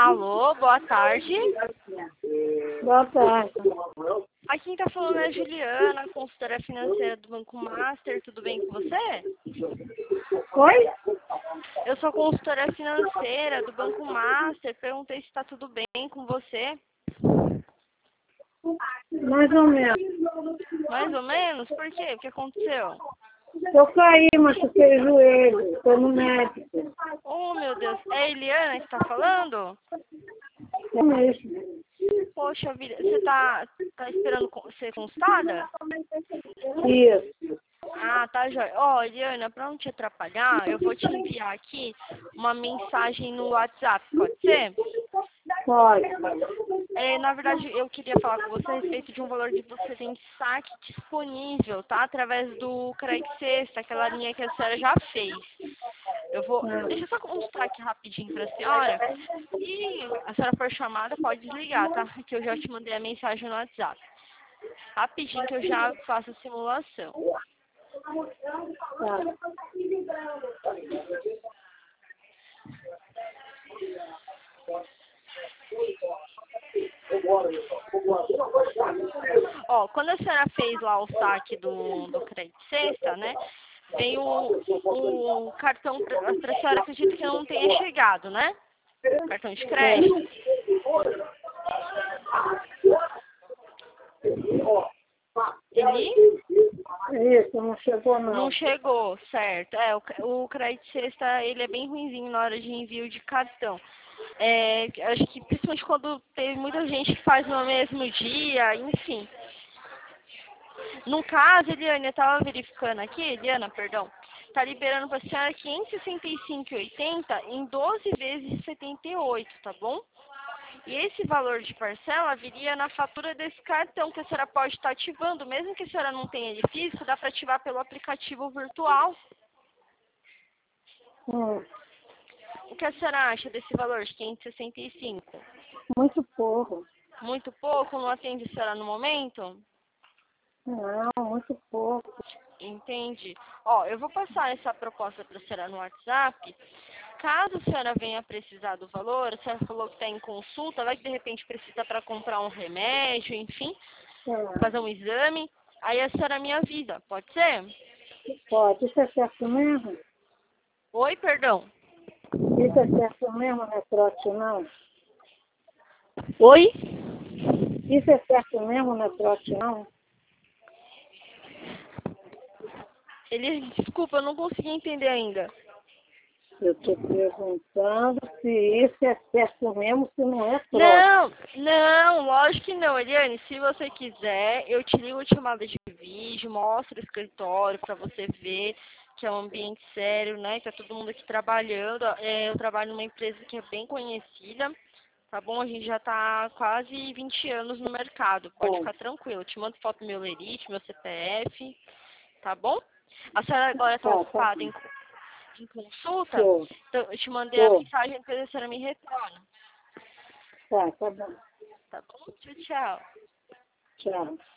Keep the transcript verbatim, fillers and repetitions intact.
Alô, boa tarde. Boa tarde. Aqui quem tá falando é a Juliana, consultora financeira do Banco Master. Tudo bem com você? Oi? Eu sou consultora financeira do Banco Master. Perguntei se tá tudo bem com você. Mais ou menos. Mais ou menos? Por quê? O que aconteceu? Eu caí, machuquei o joelho. Estou no médico. Oh, meu Deus. É a Eliana que tá falando? É mesmo. Poxa vida, você tá, tá esperando con- ser consultada? Isso. Ah, tá, joia. Ó, Eliana, pra não te atrapalhar, eu vou te enviar aqui uma mensagem no WhatsApp, pode ser? Pode. É, na verdade, eu queria falar com você a respeito de um valor de você tem saque disponível, tá? Através do Credit Sexta, aquela linha que a senhora já fez. Eu vou... Deixa eu só consultar aqui rapidinho pra senhora. E a senhora for chamada, pode desligar, tá? Que eu já te mandei a mensagem no WhatsApp. Rapidinho que eu já faço a simulação. Tá. Ó, quando a senhora fez lá o saque do, do Credit Sexta, né? Veio o, o cartão pra, pra senhora, acredito que não tenha chegado, né? Cartão de crédito. Ele Isso, não chegou não. não chegou, certo. É, o, o Credit Sexta, ele é bem ruinzinho na hora de envio de cartão. É, acho que principalmente quando tem muita gente que faz no mesmo dia, enfim. No caso, Eliane, eu estava verificando aqui, Eliana, perdão, está liberando para a senhora quinhentos e sessenta e cinco reais e oitenta centavos em doze vezes de setenta e oito, tá bom? E esse valor de parcela viria na fatura desse cartão que a senhora pode estar ativando. Mesmo que a senhora não tenha ele físico, dá para ativar pelo aplicativo virtual. Hum, O que a senhora acha desse valor de quinhentos e sessenta e cinco? muito pouco. Muito pouco? Não atende a senhora no momento? Não, muito pouco. Entende? Ó, eu vou passar essa proposta para a senhora no WhatsApp. Caso a senhora venha precisar do valor, a senhora falou que está em consulta, vai que de repente precisa para comprar um remédio, enfim, Tá. fazer um exame, aí a senhora me avisa, pode ser? Pode. Isso é certo mesmo? Oi, perdão. Isso é certo mesmo, não é trote não? Oi? Isso é certo mesmo, não é trote não? Ele, desculpa, eu não consegui entender ainda. Eu estou perguntando se isso é certo mesmo, se não é trote. Não, não, lógico que não, Eliane. Se você quiser, eu te ligo de chamada de vídeo, mostro o escritório para você ver que é um ambiente sério, né? Tá todo mundo aqui trabalhando. É, eu trabalho numa empresa que é bem conhecida, tá bom? A gente já tá há quase vinte anos no mercado. Pode Bom, ficar tranquilo. Eu te mando foto do meu lerite, meu C P F, tá bom? A senhora agora está tá, tá. ocupada em, em consulta, Tô, então eu te mandei a tô. mensagem, depois a senhora me retorna. Tá, tá bom. Tá bom? Tchau, tchau. Tchau.